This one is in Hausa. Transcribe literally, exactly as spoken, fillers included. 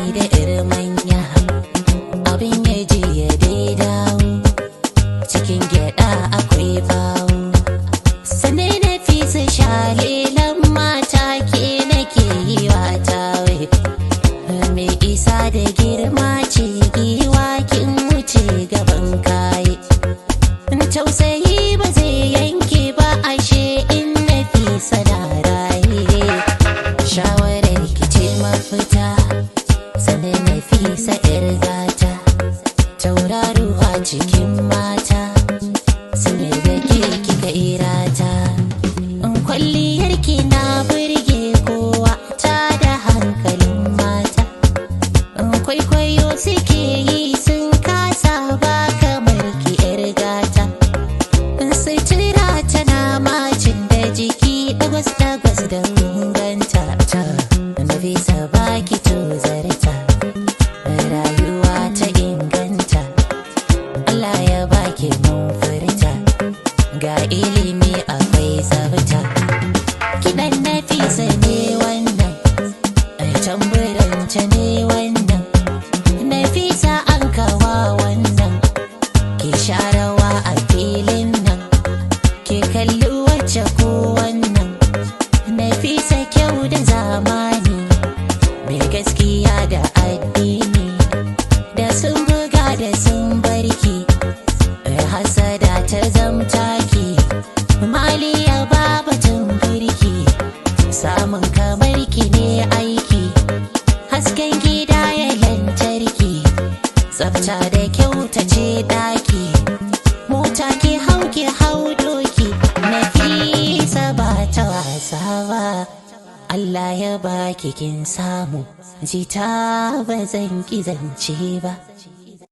da irin manya abin ya je ya daidawo cikin gyada akwai bawo sanai na fi su shalilan mata ke nake yi wa tawe mai isa da girma ce giwa kin wuce gaban kaye tausayi ba zai yanke ba ashe in na fi sana raye shawarar kice mafita sanai na fi sa yar gata tauraruwa cikin mata sun da ke kika irata in kwalliyar ki na burge kowa ta da hankalin mata in kwaikwayo suke yi sun kasa ba kamar ki yar gata in sutura tana macin da jiki dagwas dagwas da inganta ta nafisa baki tozarta rayuwa ta inganta Allah ya baki mun furta ga ilimi akwai tsafta kiɗan nafisa ne wannan tamburanta ne wannan nafisa an kawa wannan ki sharawa a filin nan ki kalli wacce ko wannan nafisa kyau da zamani mai gaskiya da addini da sun buga da sun barki hasada ta zamtaki maliya babatun birki samun kamar ki ne aiki hasken gida ya lantarki tsafta da kyautace daki mota ki hau ki hau doki nafisa ba ta wasa ba Allah ya baki kin samu jita ba zan ki zance ba